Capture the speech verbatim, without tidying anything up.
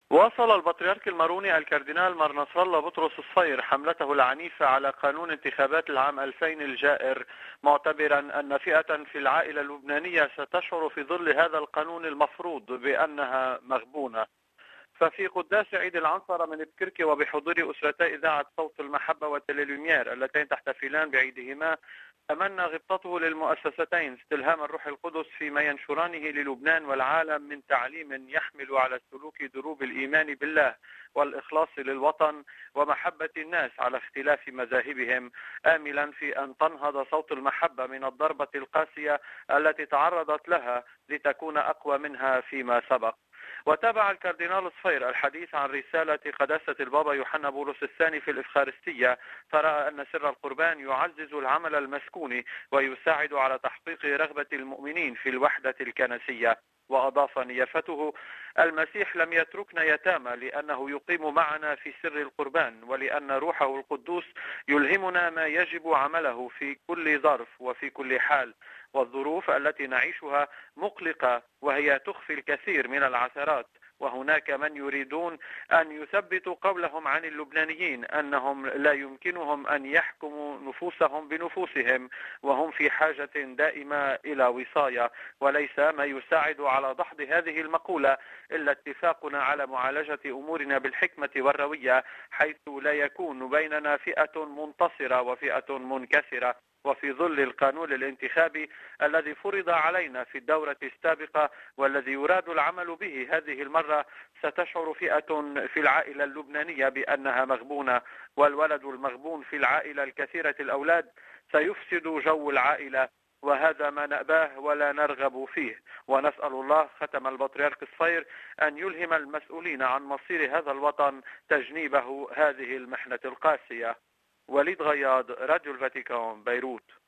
واصل البطريرك الماروني الكاردينال مار نصر الله بطرس الصير حملته العنيفة على قانون انتخابات العام ألفين الجائر، معتبرا أن فئة في العائلة اللبنانية ستشعر في ظل هذا القانون المفروض بأنها مغبونة. ففي قداس عيد العنصرة من بكركي وبحضور أسرتي إذاعة صوت المحبة وتليلومير اللتين تحتفلان بعيدهما، تمنى غبطته للمؤسستين استلهام الروح القدس فيما ينشرانه للبنان والعالم من تعليم يحمل على سلوك دروب الإيمان بالله والإخلاص للوطن ومحبة الناس على اختلاف مذاهبهم، آملا في أن تنهض صوت المحبة من الضربة القاسية التي تعرضت لها لتكون أقوى منها فيما سبق. وتابع الكاردينال صفير الحديث عن رسالة قداسة البابا يوحنا بولس الثاني في الإفخارستية، فرأى أن سر القربان يعزز العمل المسكوني ويساعد على تحقيق رغبة المؤمنين في الوحدة الكنسية. وأضاف نيافته: المسيح لم يتركنا يتامى لأنه يقيم معنا في سر القربان، ولأن روحه القدوس يلهمنا ما يجب عمله في كل ظرف وفي كل حال. والظروف التي نعيشها مقلقة وهي تخفي الكثير من العثرات، وهناك من يريدون أن يثبتوا قولهم عن اللبنانيين أنهم لا يمكنهم أن يحكموا نفوسهم بنفوسهم، وهم في حاجة دائمة إلى وصاية. وليس ما يساعد على دحض هذه المقولة إلا اتفاقنا على معالجة أمورنا بالحكمة والروية، حيث لا يكون بيننا فئة منتصرة وفئة منكسرة. وفي ظل القانون الانتخابي الذي فرض علينا في الدورة السابقة والذي يراد العمل به هذه المرة، ستشعر فئة في العائلة اللبنانية بأنها مغبونة، والولد المغبون في العائلة الكثيرة الأولاد سيفسد جو العائلة، وهذا ما نأباه ولا نرغب فيه. ونسأل الله ختم البطريرك الصير أن يلهم المسؤولين عن مصير هذا الوطن تجنيبه هذه المحنة القاسية. وليد غياض، راديو الفاتيكان، بيروت.